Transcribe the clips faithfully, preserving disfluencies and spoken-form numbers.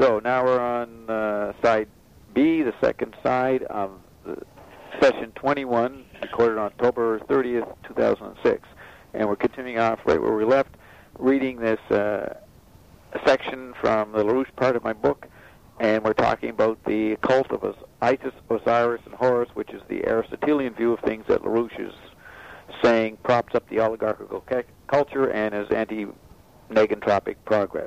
So now we're on uh, side B, the second side of the session twenty-one, recorded on October thirtieth, two thousand six. And we're continuing off right where we left, reading this uh, section from the LaRouche part of my book, and we're talking about the cult of Isis, Osiris, and Horus, which is the Aristotelian view of things that LaRouche is saying props up the oligarchical ca- culture and is anti-negentropic progress.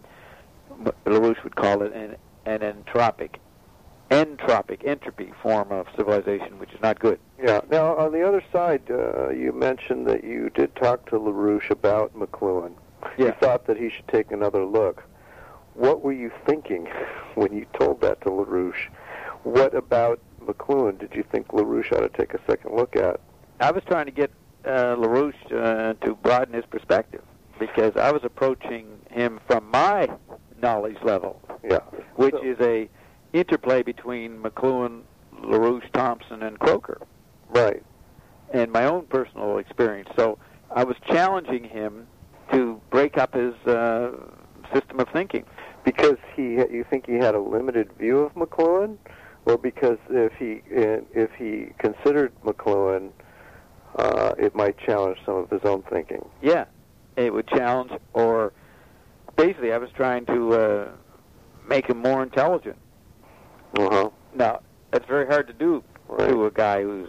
LaRouche would call it an, an entropic, entropic, entropy form of civilization, which is not good. Yeah. Now, on the other side, uh, you mentioned that you did talk to LaRouche about McLuhan. Yeah. You thought that he should take another look. What were you thinking when you told that to LaRouche? What about McLuhan did you think LaRouche ought to take a second look at? I was trying to get uh, LaRouche uh, to broaden his perspective, because I was approaching him from my knowledge level, yeah, which so, is a interplay between McLuhan, LaRouche, Thompson, and Croker. Right. And my own personal experience. So I was challenging him to break up his uh, system of thinking. Because he, you think he had a limited view of McLuhan, or because if he if he considered McLuhan, uh, it might challenge some of his own thinking? Yeah, it would challenge, or basically I was trying to uh, make him more intelligent. Uh-huh. Now, that's very hard to do right. to a guy who's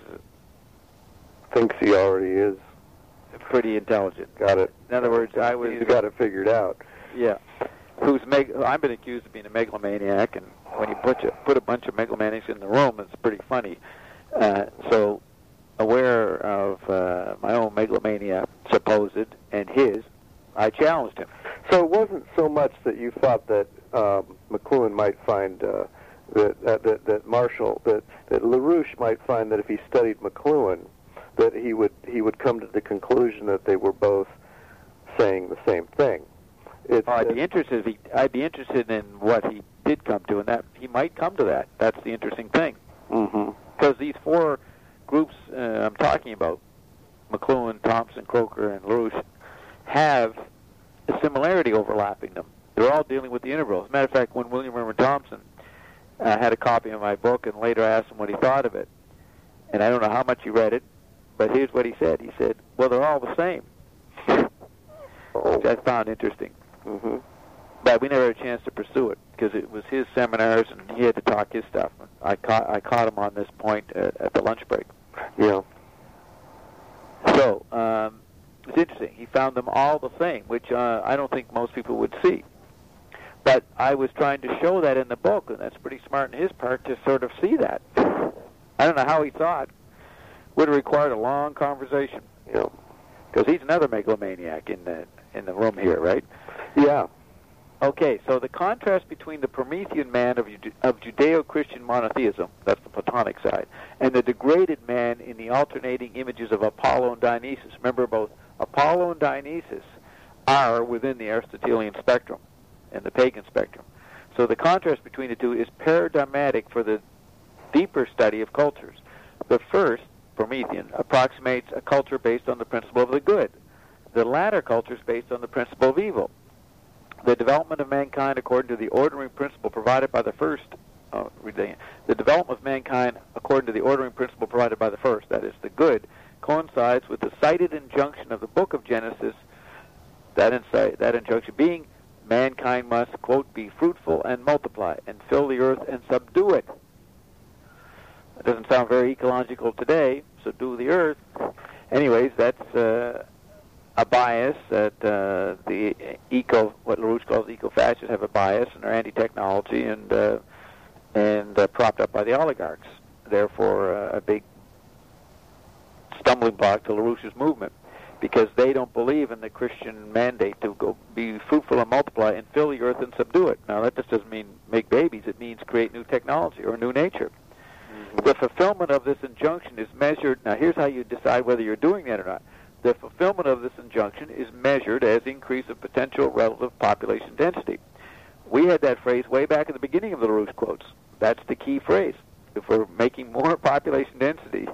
thinks he already is pretty intelligent. Got it. In other words, I was... He's got it figured out. Yeah. Who's meg- I've been accused of being a megalomaniac, and when you put, you, put a bunch of megalomaniacs in the room, it's pretty funny. Uh, so, aware of uh, my own megalomania, supposed, and his, I challenged him. So it wasn't so much that you thought that um, McLuhan might find... Uh, That, that that that Marshall that that LaRouche might find that if he studied McLuhan, that he would he would come to the conclusion that they were both saying the same thing. It's, oh, I'd be interested. If he, I'd be interested in what he did come to, and that he might come to that. That's the interesting thing. Mm-hmm. Because these four groups uh, I'm talking about, McLuhan, Thompson, Croker, and LaRouche, have a similarity overlapping them. They're all dealing with the integral. As a matter of fact, when William Herman Thompson I uh, had a copy of my book and later asked him what he thought of it. And I don't know how much he read it, but here's what he said. He said, well, they're all the same, which I found interesting. Mm-hmm. But we never had a chance to pursue it because it was his seminars and he had to talk his stuff. I caught, I caught him on this point at, at the lunch break. Yeah. So um, it's interesting. He found them all the same, which uh, I don't think most people would see. But I was trying to show that in the book, and that's pretty smart in his part to sort of see that. I don't know how he saw it. Would have required a long conversation. Yeah. Because he's another megalomaniac in the in the room here, right? Yeah. Okay, so the contrast between the Promethean man of, of Judeo-Christian monotheism, that's the Platonic side, and the degraded man in the alternating images of Apollo and Dionysus. Remember, both Apollo and Dionysus are within the Aristotelian spectrum and the pagan spectrum. So the contrast between the two is paradigmatic for the deeper study of cultures. The first, Promethean, approximates a culture based on the principle of the good. The latter culture is based on the principle of evil. The development of mankind according to the ordering principle provided by the first, oh, the development of mankind according to the ordering principle provided by the first, that is, the good, coincides with the cited injunction of the book of Genesis, that, insight, that injunction being mankind must, quote, be fruitful and multiply and fill the earth and subdue it. It doesn't sound very ecological today, subdue the earth. Anyways, that's uh, a bias that uh, the eco, what LaRouche calls eco-fascists, have a bias and are anti-technology and, uh, and uh, propped up by the oligarchs. Therefore, uh, a big stumbling block to LaRouche's movement, because they don't believe in the Christian mandate to go be fruitful and multiply and fill the earth and subdue it. Now, that just doesn't mean make babies. It means create new technology or new nature. Mm-hmm. The fulfillment of this injunction is measured. Now, here's how you decide whether you're doing that or not. The fulfillment of this injunction is measured as increase of potential relative population density. We had that phrase way back at the beginning of the LaRouche quotes. That's the key phrase. If we're making more population density,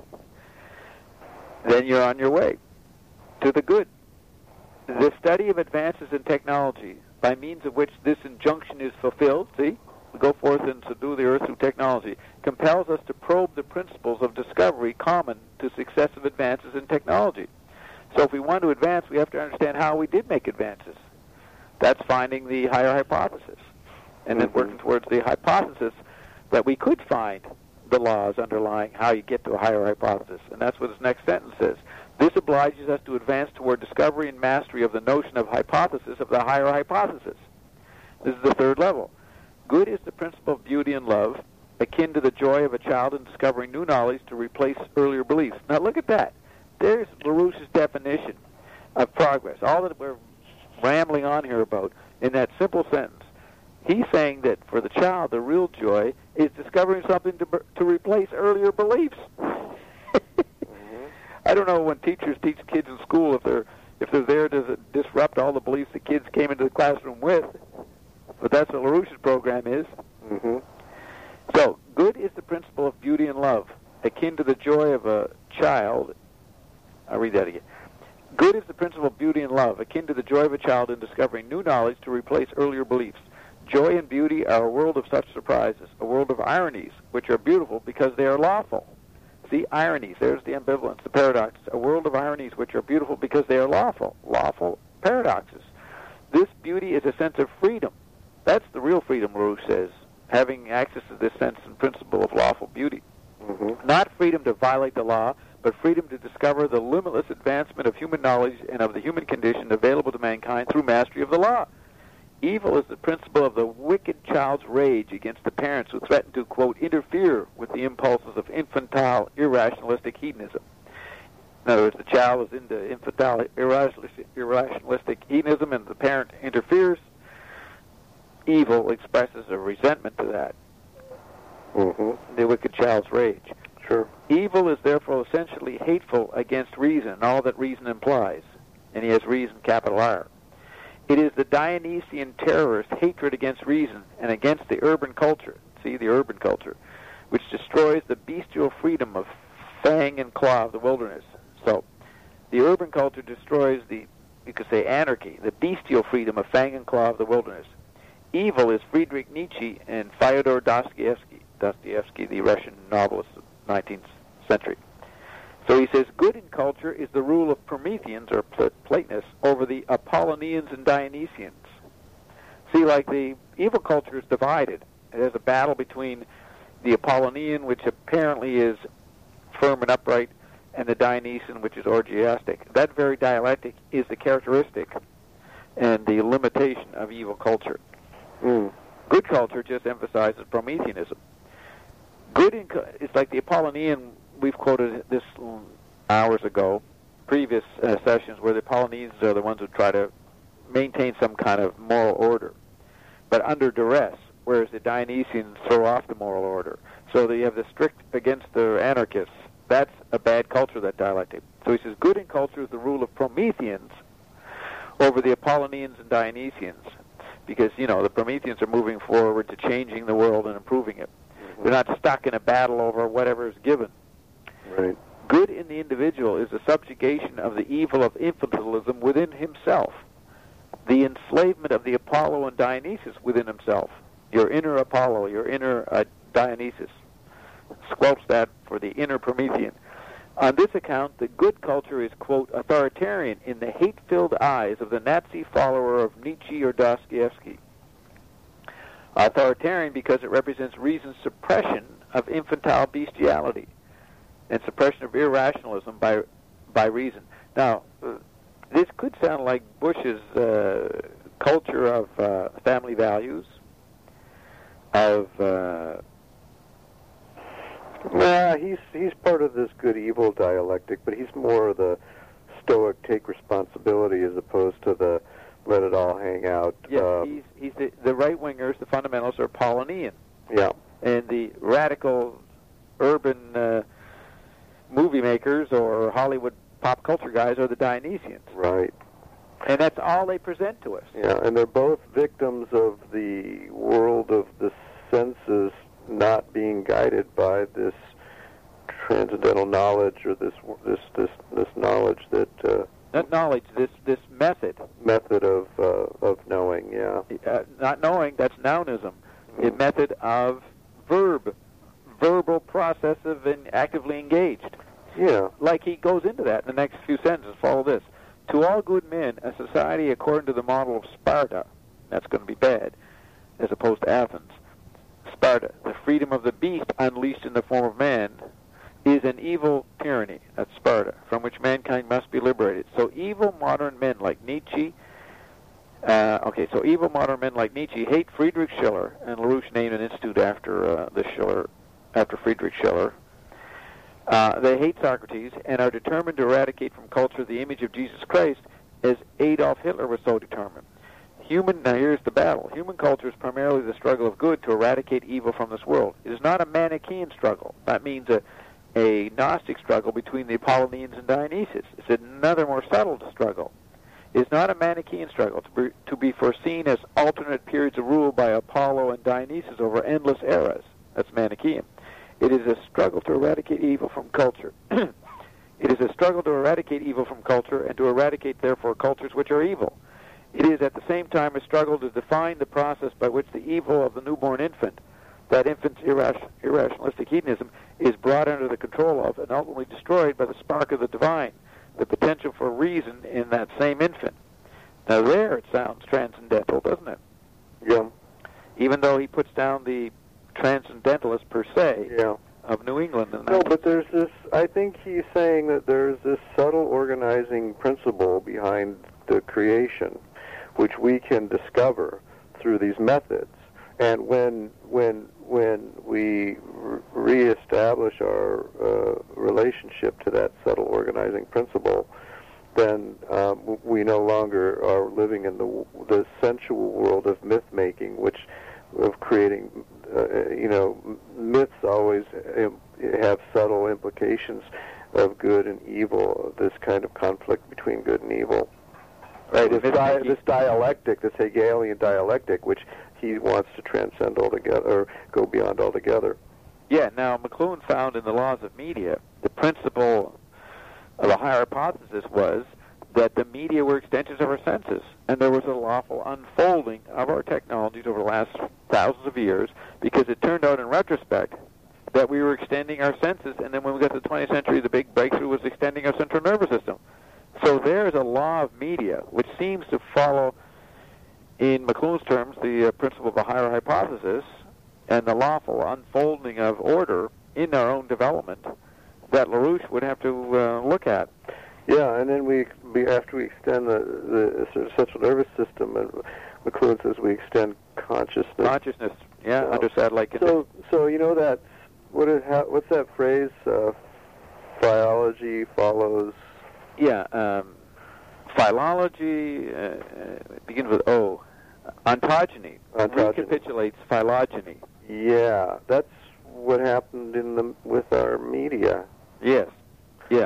then you're on your way to the good. The study of advances in technology by means of which this injunction is fulfilled, see, common to successive advances in technology. So if we want to advance, we have to understand how we did make advances. That's finding the higher hypothesis, and then Mm-hmm. working towards the hypothesis that we could find the laws underlying how you get to a higher hypothesis. And that's what his next sentence says. This obliges us to advance toward discovery and mastery of the notion of hypothesis of the higher hypothesis. This is the third level. Good is the principle of beauty and love, akin to the joy of a child in discovering new knowledge to replace earlier beliefs. Now look at that. There's LaRouche's definition of progress. All that we're rambling on here about in that simple sentence. He's saying that for the child, the real joy is discovering something to to replace earlier beliefs. Mm-hmm. I don't know when teachers teach kids in school if they're if they're there to disrupt all the beliefs the kids came into the classroom with, but that's what LaRouche's program is. Mm-hmm. So, good is the principle of beauty and love, akin to the joy of a child. I'll read that again. Good is the principle of beauty and love, akin to the joy of a child in discovering new knowledge to replace earlier beliefs. Joy and beauty are a world of such surprises, a world of ironies, which are beautiful because they are lawful. See, ironies, there's the ambivalence, the paradoxes. A world of ironies which are beautiful because they are lawful. Lawful paradoxes. This beauty is a sense of freedom. That's the real freedom, LaRouche says, having access to this sense and principle of lawful beauty. Mm-hmm. Not freedom to violate the law, but freedom to discover the limitless advancement of human knowledge and of the human condition available to mankind through mastery of the law. Evil is the principle of the wicked child's rage against the parents who threaten to, quote, interfere with the impulses of infantile, irrationalistic hedonism. In other words, the child is into infantile, irrationalistic, irrationalistic hedonism, and the parent interferes. Evil expresses a resentment to that, Mm-hmm. the wicked child's rage. Sure. Evil is therefore essentially hateful against reason, and all that reason implies. And he has reason, capital R. It is the Dionysian terrorist hatred against reason and against the urban culture, see, the urban culture, which destroys the bestial freedom of fang and claw of the wilderness. So, the urban culture destroys the, you could say, anarchy, the bestial freedom of fang and claw of the wilderness. Evil is Friedrich Nietzsche and Fyodor Dostoevsky, Dostoevsky, the Russian novelist of the nineteenth century. So he says, good in culture is the rule of Prometheans, or Platonists, over the Apollonians and Dionysians. See, like the evil culture is divided. There's a battle between the Apollonian, which apparently is firm and upright, and the Dionysian, which is orgiastic. That very dialectic is the characteristic and the limitation of evil culture. Mm. Good culture just emphasizes Prometheanism. Good in, it's like the Apollonian. We've quoted this hours ago, previous uh, sessions, where the Apollonians are the ones who try to maintain some kind of moral order, but under duress, whereas the Dionysians throw off the moral order. So that you have the strict against the anarchists. That's a bad culture, that dialectic. So he says, good in culture is the rule of Prometheans over the Apollonians and Dionysians, because, you know, the Prometheans are moving forward to changing the world and improving it. Mm-hmm. They're not stuck in a battle over whatever is given. Right. Good in the individual is the subjugation of the evil of infantilism within himself, the enslavement of the Apollo and Dionysus within himself, your inner Apollo, your inner uh, Dionysus. Squelch that for the inner Promethean. On this account, the good culture is, quote, authoritarian in the hate-filled eyes of the Nazi follower of Nietzsche or Dostoevsky. Authoritarian because it represents reason's suppression of infantile bestiality and suppression of irrationalism by by reason. Now, uh, this could sound like Bush's uh, culture of uh, family values, of... Uh, Yeah, he's he's part of this good-evil dialectic, but he's more of the stoic take responsibility as opposed to the let it all hang out. Yeah, uh, he's he's the, the right-wingers, the fundamentalists are Apollonian. Yeah. And the radical urban uh, movie makers or Hollywood pop culture guys are the Dionysians. Right. And that's all they present to us. Yeah, and they're both victims of the world of the senses not being guided by this transcendental knowledge or this this this this knowledge that uh, Not knowledge, this this method. method of uh, of knowing. Yeah. Uh, not knowing, that's nounism. Mm. A method of verb, verbal processive and actively engaged. Yeah. Like he goes into that in the next few sentences. Follow this. To all good men, a society according to the model of Sparta, that's going to be bad, as opposed to Athens. Sparta, the freedom of the beast unleashed in the form of man, is an evil tyranny, that's Sparta, from which mankind must be liberated. So evil modern men like Nietzsche, uh, okay, so evil modern men like Nietzsche hate Friedrich Schiller, and LaRouche named an institute after uh, the Schiller, after Friedrich Schiller. Uh, they hate Socrates and are determined to eradicate from culture the image of Jesus Christ, as Adolf Hitler was so determined. Human, now here's the battle. Human culture is primarily the struggle of good to eradicate evil from this world. It is not a Manichaean struggle. That means a, a Gnostic struggle between the Apollonians and Dionysus. It's another more subtle struggle. It is not a Manichaean struggle to be, to be foreseen as alternate periods of rule by Apollo and Dionysus over endless eras. That's Manichaean. It is a struggle to eradicate evil from culture. It is a struggle to eradicate evil from culture and to eradicate, therefore, cultures which are evil. It is at the same time a struggle to define the process by which the evil of the newborn infant, that infant's irration, irrationalistic hedonism, is brought under the control of and ultimately destroyed by the spark of the divine, the potential for reason in that same infant. Now there it sounds transcendental, doesn't it? Yeah. Even though he puts down the transcendentalist per se yeah. of New England. And no, but there's this, I think he's saying that there's this subtle organizing principle behind the creation, which we can discover through these methods. And when when when we re- reestablish our uh, relationship to that subtle organizing principle, then um, we no longer are living in the the sensual world of myth making, which of creating, uh, you know, myths always im- have subtle implications of good and evil, this kind of conflict between good and evil. Right, this, di- this dialectic, this Hegelian dialectic, which he wants to transcend altogether, or go beyond altogether. Yeah, now McLuhan found in the laws of media, the principle of the higher hypothesis was that the media were extensions of our senses, and there was a lawful unfolding of our technologies over the last thousands of years, because it turned out in retrospect that we were extending our senses, and then when we got to the twentieth century, the big breakthrough was extending our central nervous system. So there's a law of media, which seems to follow, in McLuhan's terms, the uh, principle of the higher hypothesis and the lawful unfolding of order in our own development that LaRouche would have to uh, look at. Yeah, and then we, we after we extend the, the sort of central nervous system, and McLuhan says we extend consciousness. Consciousness, yeah, so, under satellite conditions. So, so you know that, what is, how, what's that phrase, uh, philology follows... Yeah, um, philology uh, uh, begins with O. Ontogeny, Ontogeny recapitulates phylogeny. Yeah, that's what happened in the with our media. Yes, yeah.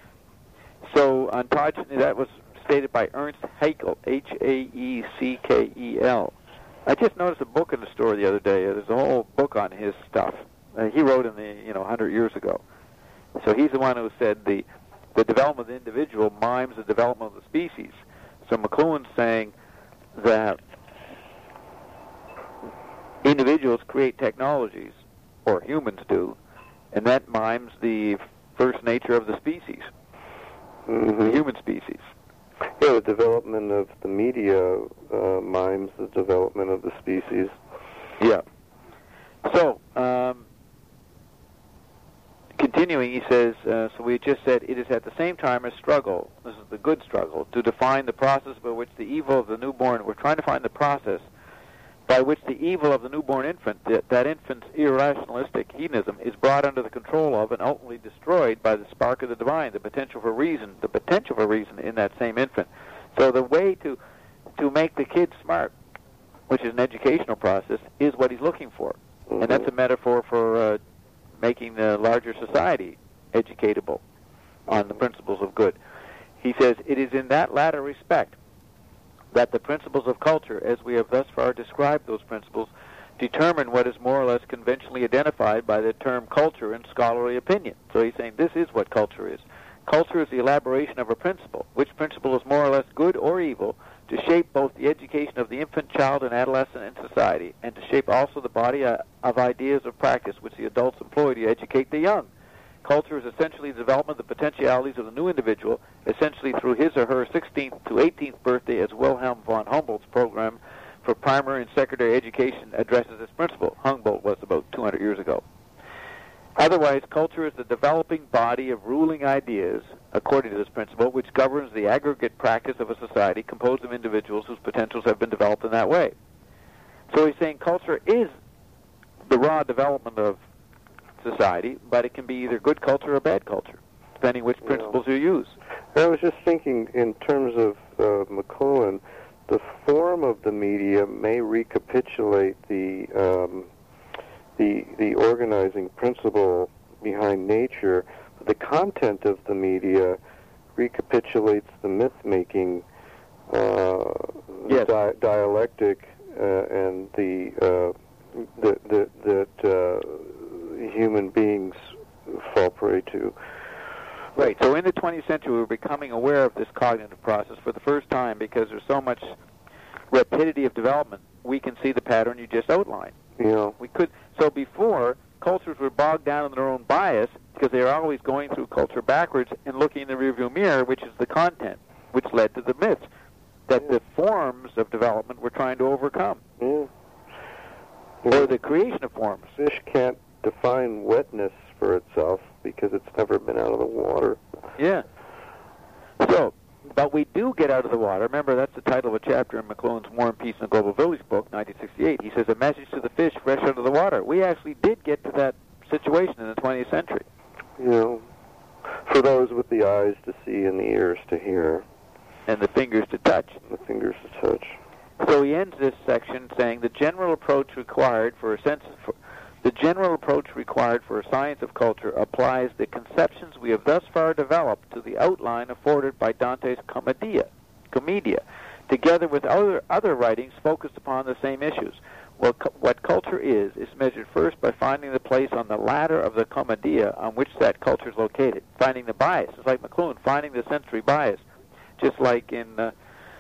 So ontogeny, that was stated by Ernst Haeckel, H A E C K E L. I just noticed a book in the store the other day. There's a whole book on his stuff. Uh, he wrote in the you know one hundred years ago. So he's the one who said the the development of the individual mimes the development of the species. So McLuhan's saying that individuals create technologies, or humans do, and that mimes the first nature of the species, mm-hmm. the human species. Yeah, the development of the media uh, mimes the development of the species. Yeah. So, um, continuing, he says, uh, so we just said, it is at the same time a struggle, this is the good struggle, to define the process by which the evil of the newborn, we're trying to find the process by which the evil of the newborn infant, that, that infant's irrationalistic hedonism, is brought under the control of and ultimately destroyed by the spark of the divine, the potential for reason, the potential for reason in that same infant. So the way to to make the kid smart, which is an educational process, is what he's looking for. Mm-hmm. And that's a metaphor for uh, making the larger society educatable on the principles of good. He says, it is in that latter respect that the principles of culture, as we have thus far described those principles, determine what is more or less conventionally identified by the term culture in scholarly opinion. So he's saying this is what culture is. Culture is the elaboration of a principle, which principle is more or less good or evil, to shape both the education of the infant, child, and adolescent in society, and to shape also the body of ideas of practice which the adults employ to educate the young. Culture is essentially the development of the potentialities of the new individual, essentially through his or her sixteenth to eighteenth birthday, as Wilhelm von Humboldt's program for primary and secondary education addresses this principle. Humboldt was about two hundred years ago. Otherwise, culture is the developing body of ruling ideas, according to this principle, which governs the aggregate practice of a society composed of individuals whose potentials have been developed in that way. So he's saying culture is the raw development of society, but it can be either good culture or bad culture, depending which principles yeah. you use. I was just thinking in terms of uh, McLuhan, the form of the media may recapitulate the um, the the organizing principle behind nature. But the content of the media recapitulates the myth-making uh, yes. di- dialectic uh, and the uh, that that that uh, human beings fall prey to. Right. So in the twentieth century, we're becoming aware of this cognitive process for the first time because there's so much rapidity of development. We can see the pattern you just outlined. Yeah. We could. So before, cultures were bogged down in their own bias because they were always going through culture backwards and looking in the rearview mirror, which is the content, which led to the myths that yeah. the forms of development were trying to overcome, yeah. Yeah. or the creation of forms. Fish can't define wetness for itself because it's never been out of the water. Yeah. So, but we do get out of the water. Remember, that's the title of a chapter in McLuhan's War and Peace in the Global Village book, nineteen sixty-eight. He says, a message to the fish fresh out of the water. We actually did get to that situation in the twentieth century. You know, for those with the eyes to see and the ears to hear. And the fingers to touch. The fingers to touch. So he ends this section saying, the general approach required for a sense for, The general approach required for a science of culture applies the conceptions we have thus far developed to the outline afforded by Dante's Commedia, Commedia, together with other other writings focused upon the same issues. Well, cu- what culture is, is measured first by finding the place on the ladder of the Commedia on which that culture is located, finding the bias. It's like McLuhan, finding the sensory bias, just like in uh,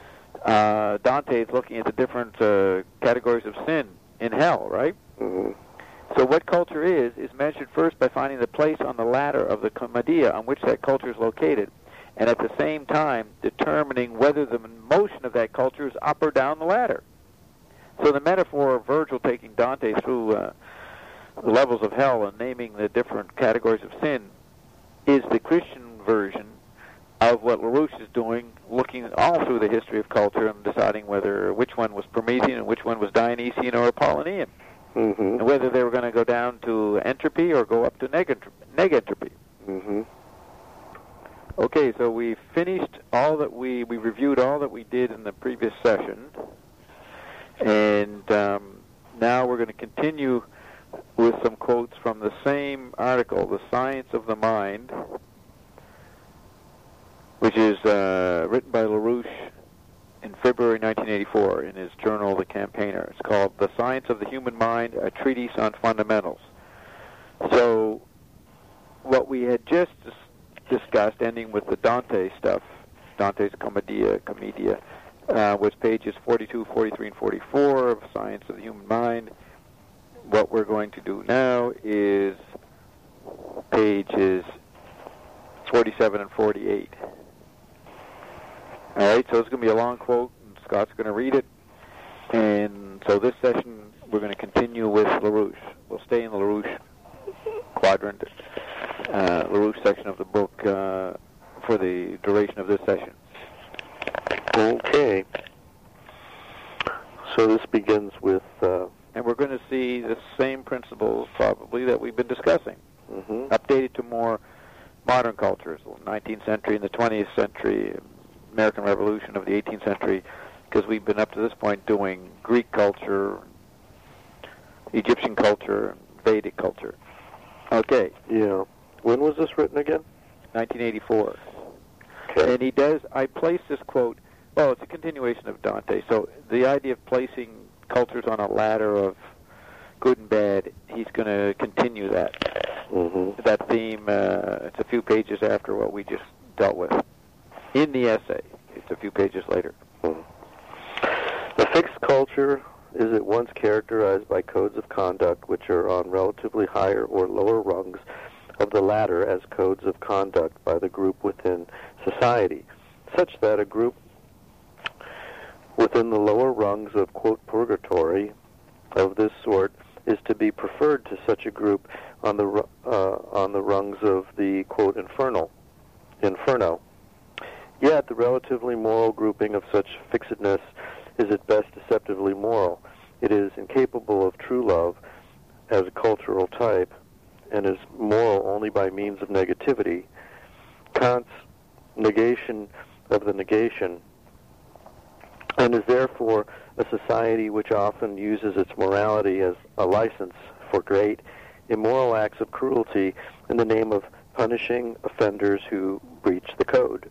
uh, Dante's looking at the different uh, categories of sin in hell, right? Mm-hmm. So what culture is, is measured first by finding the place on the ladder of the Commedia on which that culture is located, and at the same time determining whether the motion of that culture is up or down the ladder. So the metaphor of Virgil taking Dante through uh, the levels of hell and naming the different categories of sin is the Christian version of what LaRouche is doing, looking all through the history of culture and deciding whether which one was Promethean and which one was Dionysian or Apollonian. Mm-hmm. And whether they were going to go down to entropy or go up to negentropy. Mm-hmm. Okay, so we finished all that we, we reviewed all that we did in the previous session. And um, now we're going to continue with some quotes from the same article, The Science of the Mind, which is uh, written by LaRouche in February nineteen eighty-four in his journal, The Campaigner. It's called The Science of the Human Mind, a Treatise on Fundamentals. So what we had just dis- discussed, ending with the Dante stuff, Dante's Commedia, Commedia, uh, was pages forty-two, forty-three, and forty-four of Science of the Human Mind. What we're going to do now is pages forty-seven and forty-eight. All right, so it's going to be a long quote, and Scott's going to read it. And so this session, we're going to continue with LaRouche. We'll stay in the LaRouche quadrant, uh, LaRouche section of the book uh, for the duration of this session. Okay. So this begins with... Uh, and we're going to see the same principles, probably, that we've been discussing, mm-hmm. updated to more modern cultures, the nineteenth century and the twentieth century, American Revolution of the eighteenth century, because we've been up to this point doing Greek culture, Egyptian culture, Vedic culture. Okay. Yeah. When was this written again? nineteen eighty-four. Okay. And he does, I place this quote, well, it's a continuation of Dante, so the idea of placing cultures on a ladder of good and bad, he's going to continue that. Mm-hmm. That theme, uh, it's a few pages after what we just dealt with. In the essay, it's a few pages later. Hmm. A fixed culture is at once characterized by codes of conduct which are on relatively higher or lower rungs of the latter as codes of conduct by the group within society, such that a group within the lower rungs of, quote, purgatory of this sort is to be preferred to such a group on the uh, on the rungs of the, quote, infernal, inferno. Yet the relatively moral grouping of such fixedness is at best deceptively moral. It is incapable of true love as a cultural type, and is moral only by means of negativity. Kant's negation of the negation, and is therefore a society which often uses its morality as a license for great immoral acts of cruelty in the name of punishing offenders who breach the code.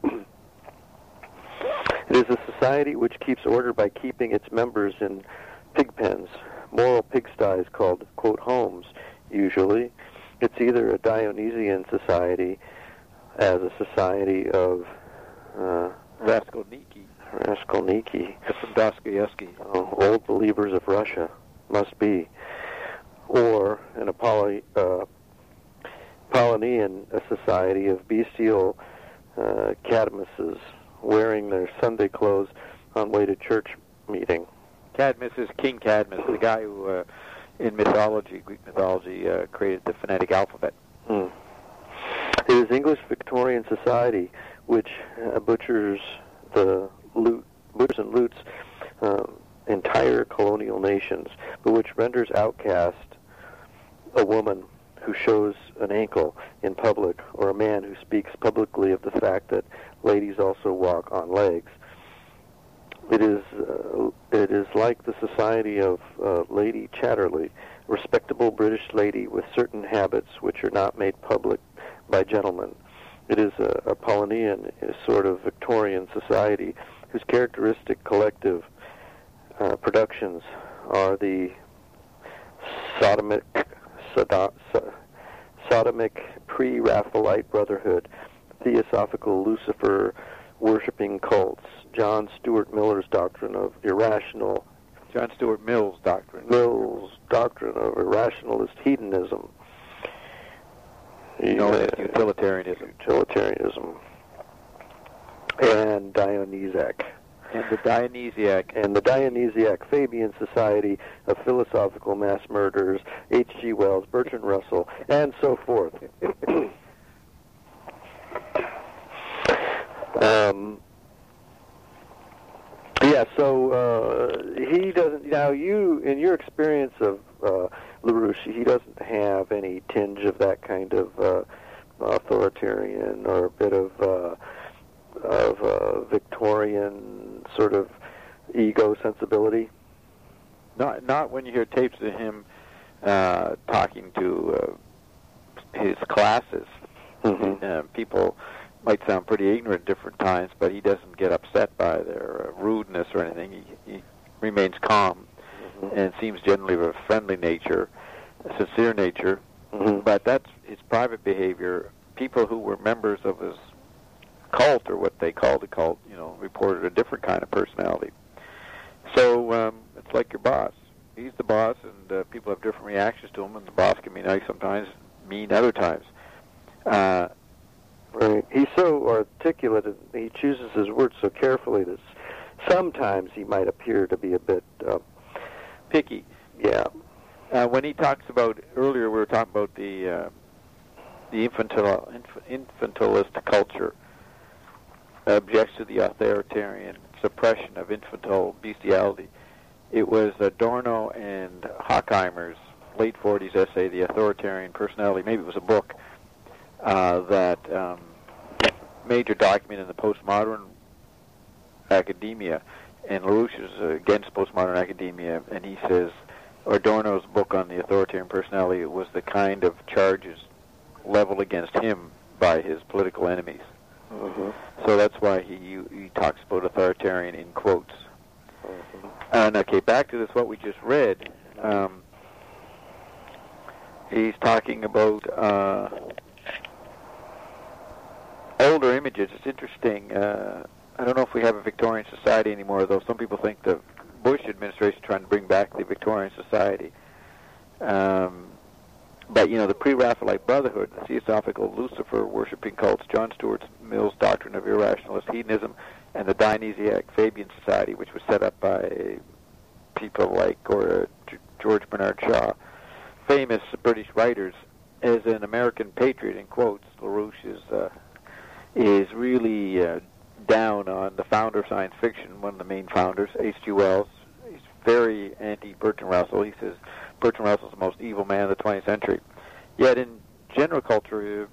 It is a society which keeps order by keeping its members in pig pens, moral pigsties called, quote, homes, usually. It's either a Dionysian society as a society of uh, Raskolniki. Raskolniki. That's from Dostoevsky. Oh, old believers of Russia, must be. Or an Apollo, uh, Apollonian, a society of bestial uh, Cadmuses wearing their Sunday clothes on way to church meeting. Cadmus is King Cadmus, the guy who, uh, in mythology, Greek mythology, uh, created the phonetic alphabet. Hmm. It is English Victorian society which uh, butchers the loot, butchers and loots um, entire colonial nations, but which renders outcast a woman who shows an ankle in public, or a man who speaks publicly of the fact that ladies also walk on legs. It is uh, it is like the society of uh, Lady Chatterley, a respectable British lady with certain habits which are not made public by gentlemen. It is a Apollonian, a sort of Victorian society whose characteristic collective uh, productions are the sodomic, sodo, so, sodomic pre-Raphaelite brotherhood, theosophical Lucifer worshipping cults, John Stuart Miller's doctrine of irrational, John Stuart Mill's doctrine. Mill's doctrine of irrationalist hedonism, known as utilitarianism. Utilitarianism, and Dionysiac. And the Dionysiac. And the Dionysiac Fabian Society of Philosophical Mass Murderers, H G Wells, Bertrand Russell, and so forth. um, yeah, so uh, he doesn't, now you, in your experience of uh, LaRouche, he doesn't have any tinge of that kind of uh, authoritarian or a bit of uh, of uh, Victorian sort of ego sensibility. Not not when you hear tapes of him uh, talking to uh, his classes. Mm-hmm. Uh, people might sound pretty ignorant at different times, but he doesn't get upset by their uh, rudeness or anything. He, he remains calm mm-hmm. and seems generally of a friendly nature, a sincere nature. Mm-hmm. But that's his private behavior. People who were members of his cult, or what they called a cult, you know, reported a different kind of personality. So um, it's like your boss. He's the boss, and uh, people have different reactions to him, and the boss can be nice sometimes, mean other times. Uh, right. He's so articulate, and he chooses his words so carefully that sometimes he might appear to be a bit uh, picky. Yeah. Uh, when he talks about, earlier we were talking about the uh, the infantile, inf- infantilist culture, objects to the authoritarian suppression of infantile bestiality. It was Adorno and Horkheimer's late forties essay, The Authoritarian Personality, maybe it was a book, uh, that um, major document in the postmodern academia, and LaRouche is against postmodern academia, and he says Adorno's book on the authoritarian personality was the kind of charges leveled against him by his political enemies. Mm-hmm. So that's why he he talks about authoritarian in quotes. Mm-hmm. And okay, back to this, what we just read. Um, he's talking about uh, older images. It's interesting. Uh, I don't know if we have a Victorian society anymore, though some people think the Bush administration is trying to bring back the Victorian society. Um, but, you know, the pre-Raphaelite Brotherhood, the Theosophical Lucifer-worshipping cults, John Stuart Mill's doctrine of irrationalist hedonism, and the Dionysiac Fabian Society, which was set up by people like or, uh, George Bernard Shaw, famous British writers. As an American patriot, in quotes, LaRouche is uh, is really uh, down on the founder of science fiction, one of the main founders, H G Wells. He's very anti-Bertrand Russell. He says Bertrand Russell's the most evil man of the twentieth century. Yet in general culture,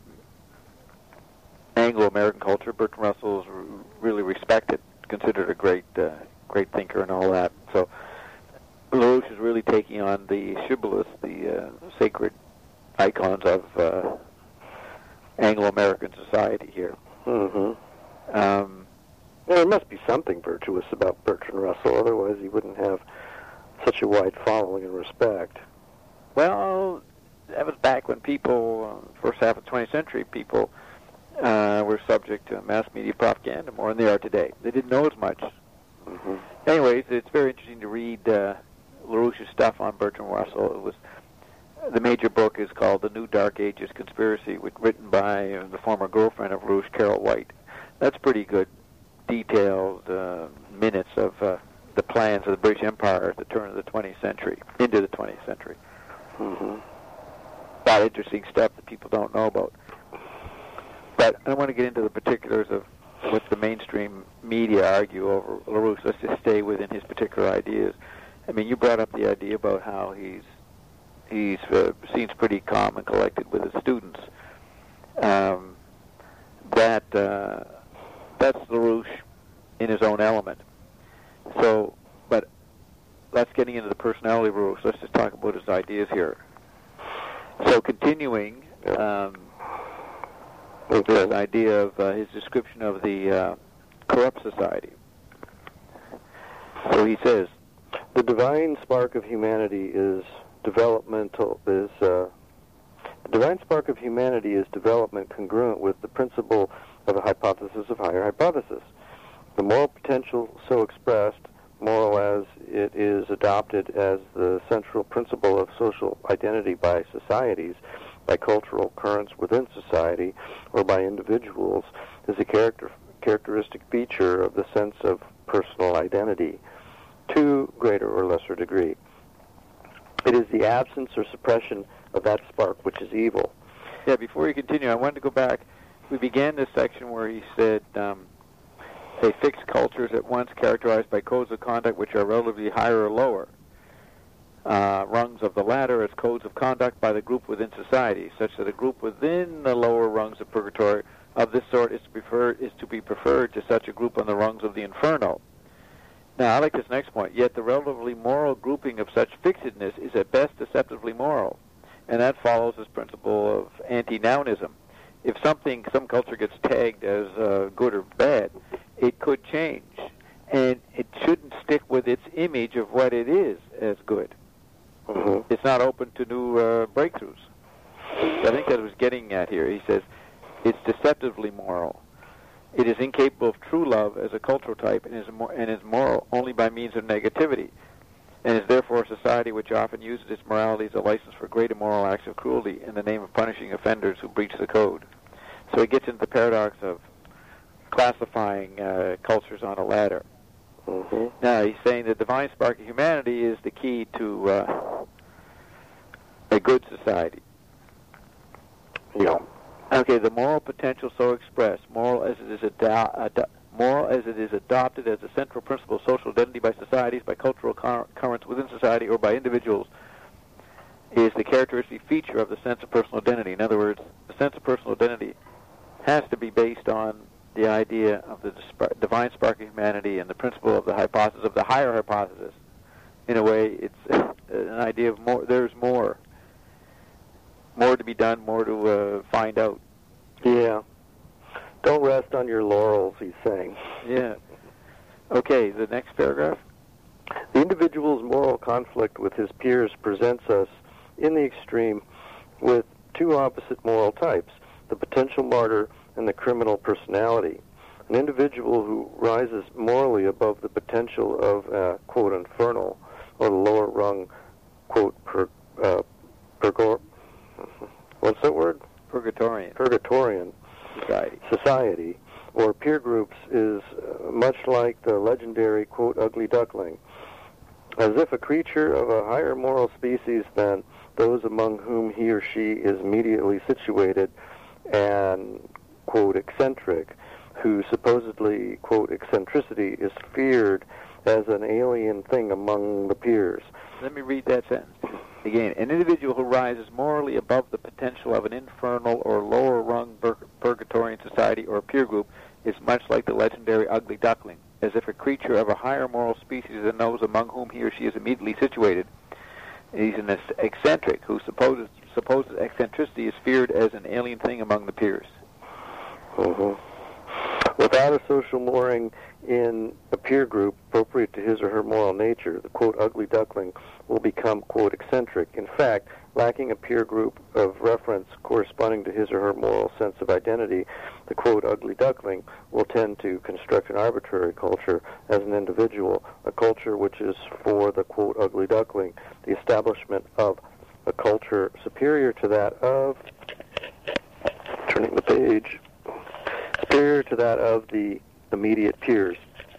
uh, Anglo-American culture, Bertrand Russell is r- really respected, considered a great uh, great thinker and all that. So LaRouche is really taking on the shibboleths, the uh, sacred icons of uh, Anglo-American society here. Mm-hmm. Um, well, there must be something virtuous about Bertrand Russell, otherwise he wouldn't have such a wide following and respect. Well, that was back when people, uh, first half of the twentieth century, people uh, were subject to mass media propaganda more than they are today. They didn't know as much. Mm-hmm. Anyways, it's very interesting to read uh, LaRouche's stuff on Bertrand Russell. It was The major book is called The New Dark Ages Conspiracy, which, written by uh, the former girlfriend of LaRouche, Carol White. That's pretty good, detailed uh, minutes of uh, the plans of the British Empire at the turn of the twentieth century, into the twentieth century. Mm-hmm. A lot of interesting stuff that people don't know about. But I don't want to get into the particulars of what the mainstream media argue over LaRouche. Let's just stay within his particular ideas. I mean, you brought up the idea about how he's He uh, seems pretty calm and collected with his students. Um, that uh, that's LaRouche in his own element. So, but that's getting into the personality of LaRouche. Let's just talk about his ideas here. So, continuing um, with this idea of uh, his description of the uh, corrupt society. So he says, the divine spark of humanity is developmental is uh, the divine spark of humanity is development congruent with the principle of a hypothesis of higher hypothesis. The moral potential so expressed, moral as it is adopted as the central principle of social identity by societies, by cultural currents within society, or by individuals, is a character, characteristic feature of the sense of personal identity, to greater or lesser degree. It is the absence or suppression of that spark which is evil. Yeah, before you continue, I wanted to go back. We began this section where he said, um, say, fixed cultures at once characterized by codes of conduct which are relatively higher or lower. Uh, rungs of the latter as codes of conduct by the group within society, such that a group within the lower rungs of purgatory of this sort is to, prefer, is to be preferred to such a group on the rungs of the inferno. Now, I like this next point. Yet the relatively moral grouping of such fixedness is at best deceptively moral, and that follows this principle of anti-nounism. If something, some culture gets tagged as uh, good or bad, it could change, and it shouldn't stick with its image of what it is as good. Mm-hmm. It's not open to new uh, breakthroughs. I think that was getting at here. He says it's deceptively moral. It is incapable of true love as a cultural type and is, mo- and is moral only by means of negativity, and is therefore a society which often uses its morality as a license for great immoral acts of cruelty in the name of punishing offenders who breach the code. So it gets into the paradox of classifying uh, cultures on a ladder. Mm-hmm. Now, he's saying the divine spark of humanity is the key to uh, a good society. Yeah. Okay, the moral potential so expressed, moral as it is ado- ad- moral as it is adopted as a central principle of social identity by societies, by cultural cur- currents within society, or by individuals, is the characteristic feature of the sense of personal identity. In other words, the sense of personal identity has to be based on the idea of the disp- divine spark of humanity and the principle of the hypothesis, of the higher hypothesis. In a way, it's an idea of more. There's more. More to be done, more to uh, find out. Yeah. Don't rest on your laurels, he's saying. Yeah. Okay, the next paragraph. The individual's moral conflict with his peers presents us, in the extreme, with two opposite moral types, the potential martyr and the criminal personality. An individual who rises morally above the potential of, uh, quote, infernal, or the lower rung, quote, per, uh, purgor, what's that word? Purgatorian. Purgatorian society. Society, or peer groups, is uh, much like the legendary, quote, ugly duckling, as if a creature of a higher moral species than those among whom he or she is immediately situated, and, quote, eccentric, whose supposedly, quote, eccentricity is feared as an alien thing among the peers. Let me read that sentence again. An individual who rises morally above the potential of an infernal or lower-rung pur- purgatorian society or peer group is much like the legendary ugly duckling, as if a creature of a higher moral species than those among whom he or she is immediately situated. He's an eccentric whose supposed, supposed eccentricity is feared as an alien thing among the peers. Mm-hmm. Without a social mooring in a peer group appropriate to his or her moral nature, the, quote, ugly duckling will become, quote, eccentric. In fact, lacking a peer group of reference corresponding to his or her moral sense of identity, the, quote, ugly duckling will tend to construct an arbitrary culture as an individual, a culture which is for the, quote, ugly duckling, the establishment of a culture superior to that of, turning the page, superior to that of the immediate peers.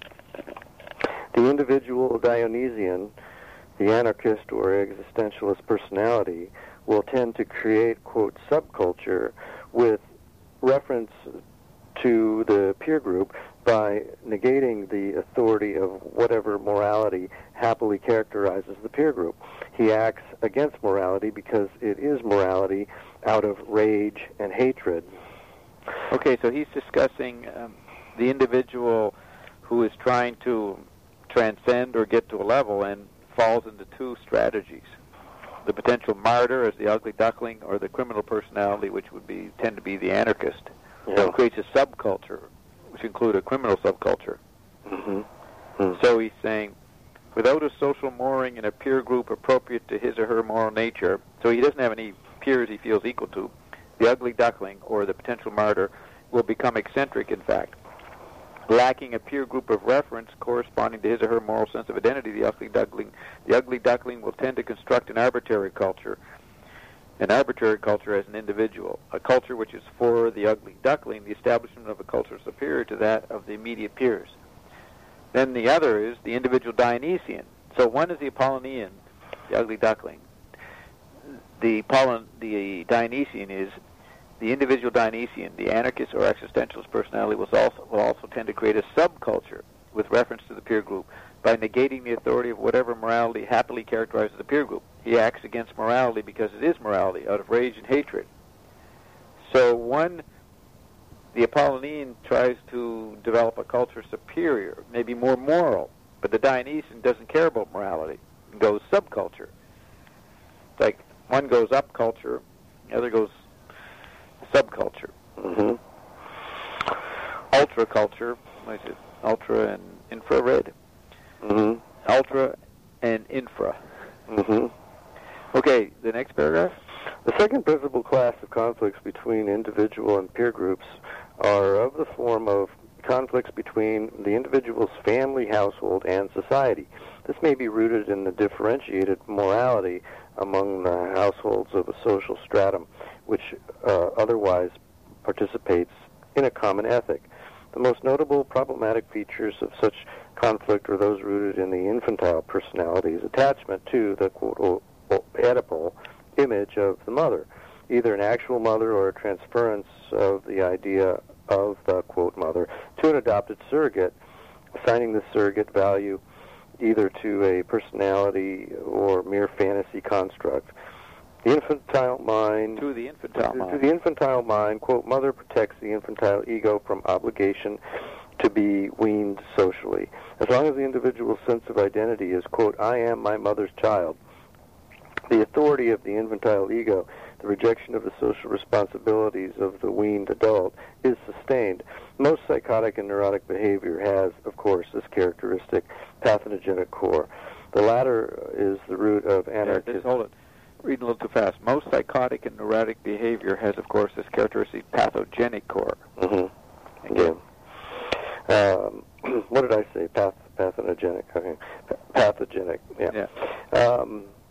The individual Dionysian, the anarchist or existentialist personality, will tend to create, quote, subculture with reference to the peer group by negating the authority of whatever morality happily characterizes the peer group. He acts against morality because it is morality out of rage and hatred. Okay, so he's discussing um, the individual who is trying to transcend or get to a level and falls into two strategies. The potential martyr as the ugly duckling, or the criminal personality, which would be tend to be the anarchist. Yeah. So it creates a subculture, which include a criminal subculture. Mm-hmm. Mm-hmm. So he's saying, without a social mooring in a peer group appropriate to his or her moral nature, so he doesn't have any peers he feels equal to, the ugly duckling, or the potential martyr, will become eccentric, in fact. Lacking a peer group of reference corresponding to his or her moral sense of identity, the ugly duckling, the ugly duckling will tend to construct an arbitrary culture, an arbitrary culture as an individual, a culture which is for the ugly duckling, the establishment of a culture superior to that of the immediate peers. Then the other is the individual Dionysian. So one is the Apollonian, the ugly duckling. The, Apollon, the Dionysian is the individual Dionysian, the anarchist or existentialist personality, will also, will also tend to create a subculture with reference to the peer group by negating the authority of whatever morality happily characterizes the peer group. He acts against morality because it is morality, out of rage and hatred. So one, the Apollonian tries to develop a culture superior, maybe more moral, but the Dionysian doesn't care about morality and goes subculture. It's like one goes up culture, the other goes subculture. Mm-hmm. Ultra culture, what is it? Ultra and infrared. Mm-hmm. Ultra and infra. Mm-hmm. Okay, the next paragraph. The second principal class of conflicts between individual and peer groups are of the form of conflicts between the individual's family, household, and society. This may be rooted in the differentiated morality among the households of a social stratum, which uh, otherwise participates in a common ethic. The most notable problematic features of such conflict are those rooted in the infantile personality's attachment to the, quote, Oedipal image of the mother, either an actual mother or a transference of the idea of the, quote, mother to an adopted surrogate, assigning the surrogate value either to a personality or mere fantasy construct. The infantile mind... To the infantile to, mind. To the infantile mind, quote, mother protects the infantile ego from obligation to be weaned socially. As long as the individual's sense of identity is, quote, I am my mother's child, the authority of the infantile ego, the rejection of the social responsibilities of the weaned adult, is sustained. Most psychotic and neurotic behavior has, of course, this characteristic pathogenic core. The latter is the root of anarchism. Yeah, hold it. Reading a little too fast. Most psychotic and neurotic behavior has, of course, this characteristic pathogenic core. Mm-hmm. Again. Um, what did I say? Path, pathogenic. Okay. Pathogenic. Yeah. yeah. Um,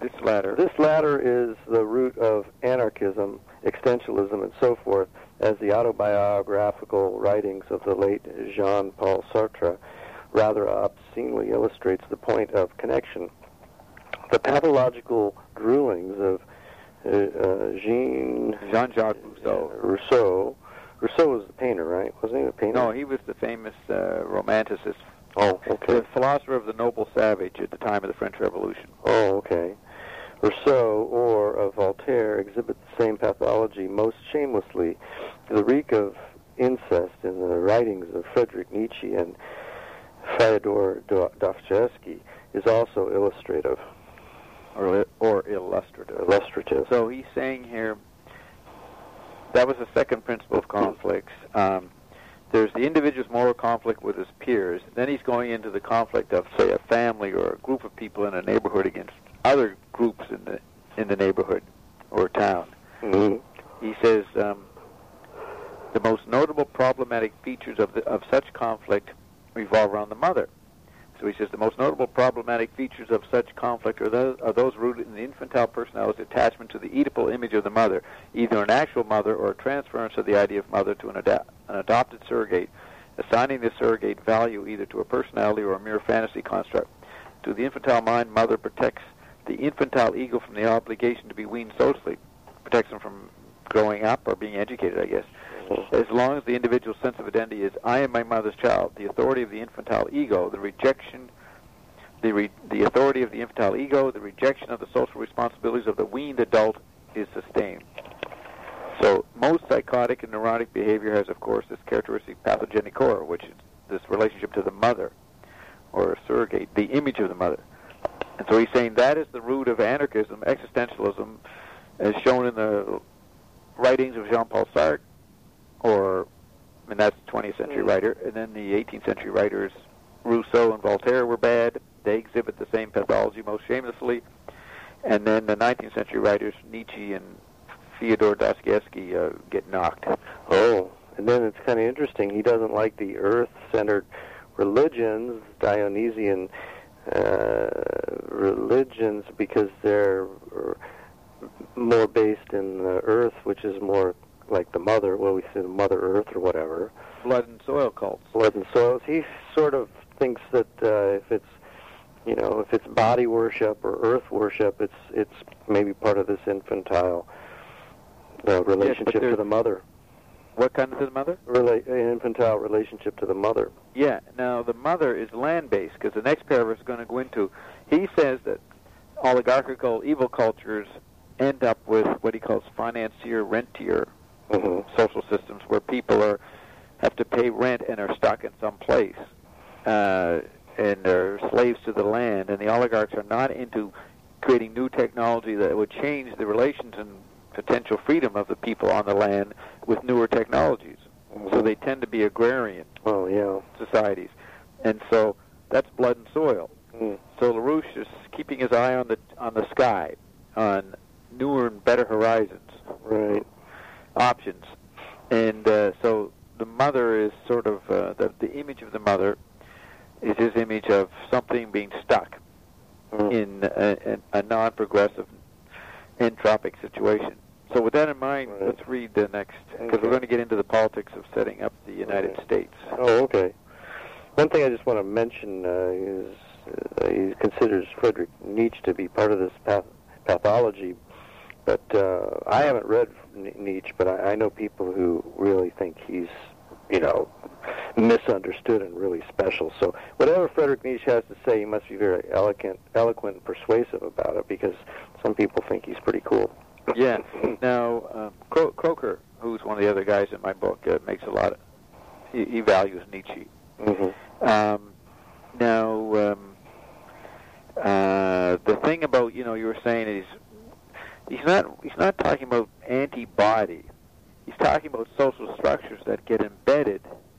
this latter. This latter is the root of anarchism, existentialism, and so forth, as the autobiographical writings of the late Jean-Paul Sartre rather obscenely illustrates the point of connection. The pathological droolings of uh, uh, Jean... Jean-Jacques Rousseau. Uh, Rousseau. Rousseau was the painter, right? Wasn't he the painter? No, he was the famous uh, romanticist. Oh, okay. The philosopher of the noble savage at the time of the French Revolution. Oh, okay. Rousseau or of Voltaire exhibit the same pathology most shamelessly. The reek of incest in the writings of Friedrich Nietzsche and Fyodor Dostoevsky is also illustrative. Or, or illustrative. Illustrative. So he's saying here, that was the second principle of conflicts. Um, there's the individual's moral conflict with his peers. Then he's going into the conflict of, say, a family or a group of people in a neighborhood against other groups in the in the neighborhood or town. Mm-hmm. He says um, the most notable problematic features of the, of such conflict revolve around the mother. So he says the most notable problematic features of such conflict are those, are those rooted in the infantile personality's attachment to the Oedipal image of the mother, either an actual mother or a transference of the idea of mother to an, ad- an adopted surrogate, assigning the surrogate value either to a personality or a mere fantasy construct. To the infantile mind, mother protects the infantile ego from the obligation to be weaned socially, protects them from growing up or being educated, I guess. As long as the individual's sense of identity is, I am my mother's child, the authority of the infantile ego, the rejection, the re, the authority of the infantile ego, the rejection of the social responsibilities of the weaned adult is sustained. So most psychotic and neurotic behavior has, of course, this characteristic pathogenic core, which is this relationship to the mother, or a surrogate, the image of the mother. And so he's saying that is the root of anarchism, existentialism, as shown in the writings of Jean-Paul Sartre, or, I mean, that's the twentieth century writer, and then the eighteenth century writers, Rousseau and Voltaire, were bad. They exhibit the same pathology most shamelessly. And then the nineteenth century writers, Nietzsche and Fyodor Dostoevsky, uh, get knocked. Oh, and then it's kind of interesting. He doesn't like the earth-centered religions, Dionysian uh, religions, because they're more based in the earth, which is more like the mother, well, we say the Mother Earth or whatever. Blood and soil cults. Blood and soils. He sort of thinks that uh, if it's, you know, if it's body worship or earth worship, it's it's maybe part of this infantile uh, relationship yes, to the mother. What kind of to the mother? Rela- an infantile relationship to the mother. Yeah. Now, the mother is land-based, because the next paragraph is going to go into, he says that oligarchical evil cultures end up with what he calls financier-rentier Mm-hmm. social systems, where people are have to pay rent and are stuck in some place, uh, and are slaves to the land. And the oligarchs are not into creating new technology that would change the relations and potential freedom of the people on the land with newer technologies. Mm-hmm. So they tend to be agrarian oh, yeah. societies, and so that's blood and soil. Mm. So LaRouche is keeping his eye on the on the sky, on newer and better horizons. Right. Options. And uh, so the mother is sort of, uh, the, the image of the mother is his image of something being stuck mm. in a, a non-progressive entropic situation. So with that in mind, right. let's read the next, because okay. we're going to get into the politics of setting up the United right. States. Oh, okay. One thing I just want to mention uh, is uh, he considers Friedrich Nietzsche to be part of this path- pathology. But uh, I haven't read Nietzsche, but I, I know people who really think he's, you know, misunderstood and really special. So whatever Friedrich Nietzsche has to say, he must be very eloquent, eloquent and persuasive about it, because some people think he's pretty cool. Yeah. Now, um, Cro- Croker, who's one of the other guys in my book, uh, makes a lot of, he, he values Nietzsche. Mm-hmm. Um, now, um, uh, the thing about, you know, you were saying is, He's not. He's not talking about antibody. He's talking about social structures that get embedded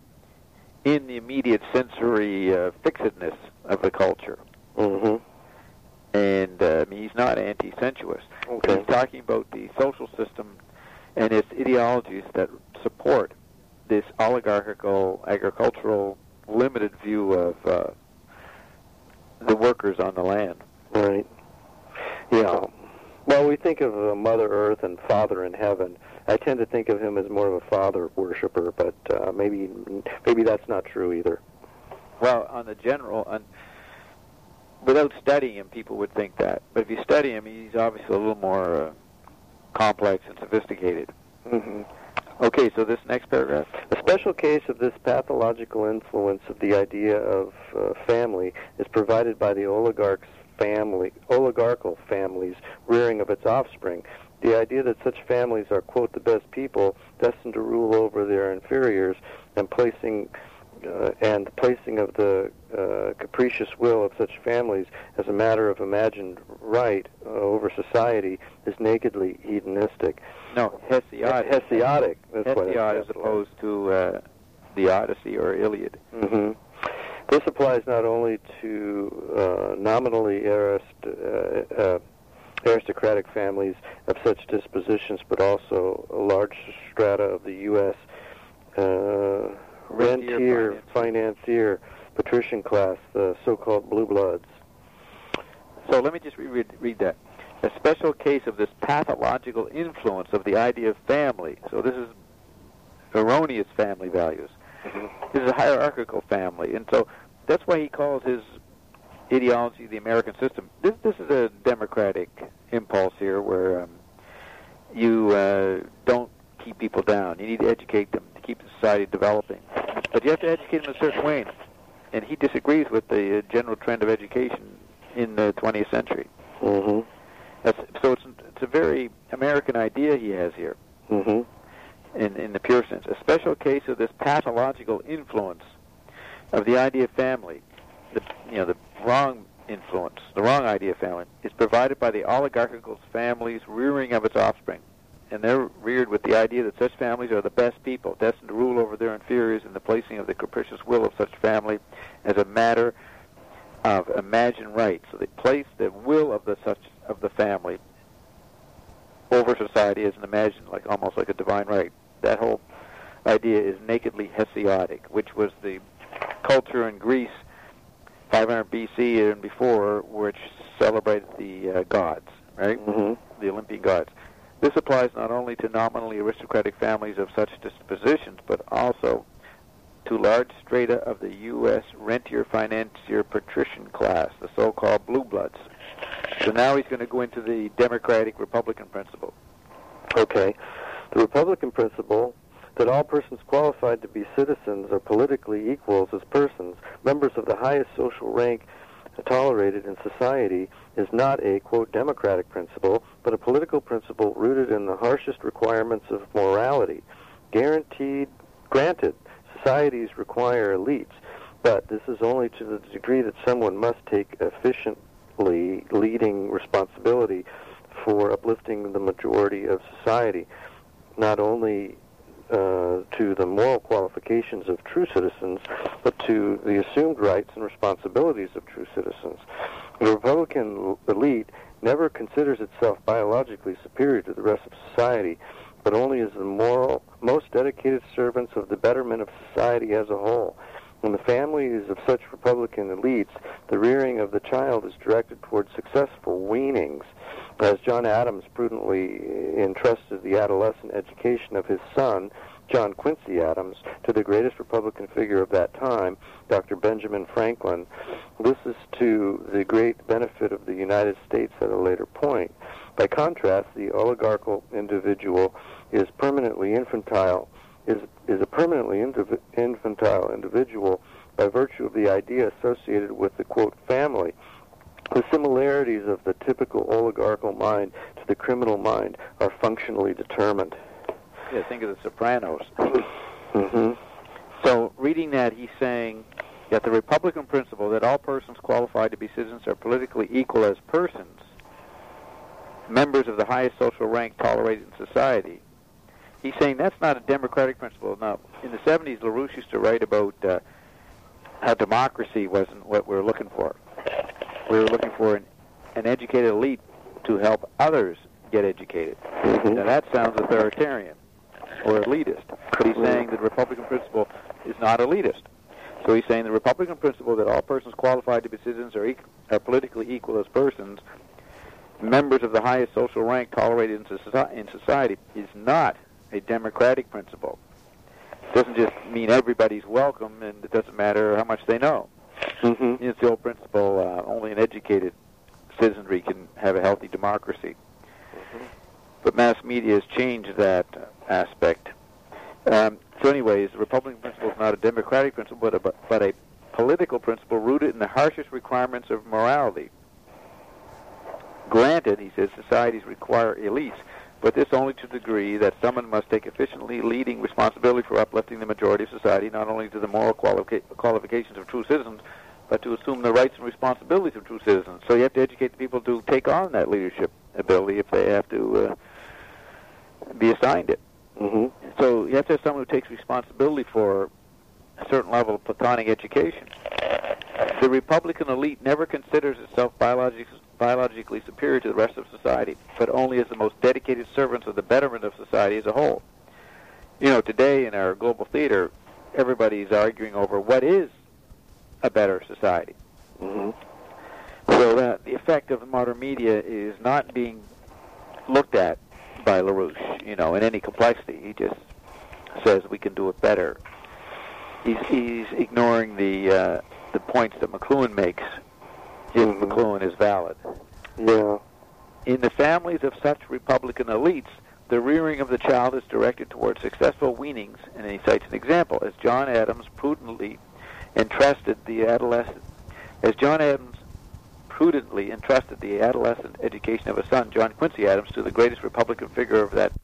in the immediate sensory uh, fixedness of the culture. Mm-hmm. And uh, I mean, he's not anti-sensuous. Okay. He's talking about the social system and its ideologies that support this oligarchical, agricultural, limited view of uh, the workers on the land. Right. Yeah. Well, we think of uh, Mother Earth and Father in Heaven. I tend to think of him as more of a father worshiper, but uh, maybe maybe that's not true either. Well, on the general, on, without studying him, people would think that. But if you study him, he's obviously a little more uh, complex and sophisticated. Mm-hmm. Okay, so this next paragraph. A special case of this pathological influence of the idea of uh, family is provided by the oligarch's family, oligarchical families' rearing of its offspring. The idea that such families are, quote, the best people, destined to rule over their inferiors, and placing uh, and placing of the uh, capricious will of such families as a matter of imagined right uh, over society is nakedly hedonistic. No, Hesiodic. Hesiodic. That's Hesiod as opposed to uh, the Odyssey or Iliad. Mm-hmm. This applies not only to uh, nominally arist, uh, uh, aristocratic families of such dispositions, but also a large strata of the U S Uh, rentier, rentier financier, patrician class, the so-called blue bloods. So let me just read, read that. A special case of this pathological influence of the idea of family. So this is erroneous family values. Mm-hmm. This is a hierarchical family, and so that's why he calls his ideology the American system. This this is a democratic impulse here, where um, you uh, don't keep people down. You need to educate them to keep the society developing, but you have to educate them in a certain way. And he disagrees with the uh, general trend of education in the twentieth century. Mm-hmm. That's, so it's it's a very American idea he has here. Mm-hmm. In, in the pure sense, a special case of this pathological influence of the idea of family, the you know the wrong influence, the wrong idea of family, is provided by the oligarchical family's rearing of its offspring, and they're reared with the idea that such families are the best people, destined to rule over their inferiors, in the placing of the capricious will of such family as a matter of imagined right. So they place the will of the such of the family over society as an imagined, like almost like a divine right. That whole idea is nakedly Hesiodic, which was the culture in Greece five hundred B C and before, which celebrated the uh, gods, right? Mm-hmm. The Olympian gods. This applies not only to nominally aristocratic families of such dispositions, but also to large strata of the U S rentier, financier, patrician class, the so-called blue bloods. So now he's going to go into the democratic Republican principle. Okay. The Republican principle that all persons qualified to be citizens are politically equals as persons, members of the highest social rank tolerated in society, is not a, quote, democratic principle, but a political principle rooted in the harshest requirements of morality. Guaranteed, granted, societies require elites, but this is only to the degree that someone must take efficiently leading responsibility for uplifting the majority of society, not only uh, to the moral qualifications of true citizens, but to the assumed rights and responsibilities of true citizens. The Republican elite never considers itself biologically superior to the rest of society, but only as the moral, most dedicated servants of the betterment of society as a whole. In the families of such Republican elites, the rearing of the child is directed toward successful weanings, as John Adams prudently entrusted the adolescent education of his son, John Quincy Adams, to the greatest Republican figure of that time, Doctor Benjamin Franklin. This is to the great benefit of the United States at a later point. By contrast, the oligarchical individual is permanently infantile, is is a permanently indiv- infantile individual by virtue of the idea associated with the, quote, family. The similarities of the typical oligarchical mind to the criminal mind are functionally determined. Yeah, think of the Sopranos. Mm-hmm. So reading that, he's saying that the Republican principle that all persons qualified to be citizens are politically equal as persons, members of the highest social rank tolerated in society. He's saying that's not a democratic principle. Now, in the seventies, LaRouche used to write about uh, how democracy wasn't what we were looking for. We were looking for an, an educated elite to help others get educated. Mm-hmm. Now, that sounds authoritarian or elitist. But he's saying that the Republican principle is not elitist. So he's saying the Republican principle that all persons qualified to be citizens are, e- are politically equal as persons members of the highest social rank tolerated in, soci- in society is not a democratic principle. It doesn't just mean everybody's welcome, and it doesn't matter how much they know. Mm-hmm. It's the old principle, uh, only an educated citizenry can have a healthy democracy. Mm-hmm. But mass media has changed that uh, aspect. Um, so anyways, the Republican principle is not a democratic principle, but a, but a political principle rooted in the harshest requirements of morality. Granted, he says, societies require elites, but this only to the degree that someone must take efficiently leading responsibility for uplifting the majority of society, not only to the moral quali- qualifications of true citizens, but to assume the rights and responsibilities of true citizens. So you have to educate the people to take on that leadership ability if they have to uh, be assigned it. Mm-hmm. So you have to have someone who takes responsibility for a certain level of Platonic education. The Republican elite never considers itself biologic, biologically superior to the rest of society, but only as the most dedicated servants of the betterment of society as a whole. You know, today in our global theater, everybody's arguing over what is a better society. Mm-hmm. So that the effect of the modern media is not being looked at by LaRouche, you know, in any complexity. He just says we can do it better. He's, he's ignoring the uh, the points that McLuhan makes, if mm-hmm. McLuhan is valid. Yeah. In the families of such Republican elites, the rearing of the child is directed towards successful weanings, and he cites an example, as John Adams prudently entrusted the adolescent, as John Adams prudently entrusted the adolescent education of a son, John Quincy Adams, to the greatest Republican figure of that